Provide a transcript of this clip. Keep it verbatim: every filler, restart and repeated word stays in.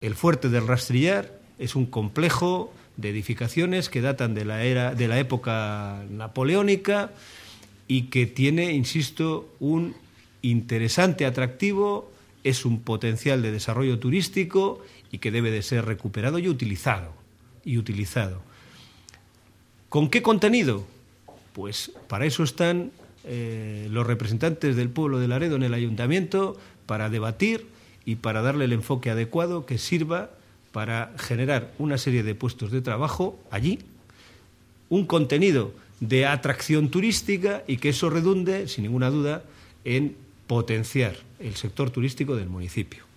El Fuerte del Rastrillar es un complejo de edificaciones que datan de la, era, de la época napoleónica y que tiene, insisto, un interesante atractivo, es un potencial de desarrollo turístico y que debe de ser recuperado y utilizado. Y utilizado. ¿Con qué contenido? Pues para eso están eh, los representantes del pueblo de Laredo en el ayuntamiento, para debatir y para darle el enfoque adecuado que sirva para generar una serie de puestos de trabajo allí, un contenido de atracción turística y que eso redunde, sin ninguna duda, en potenciar el sector turístico del municipio.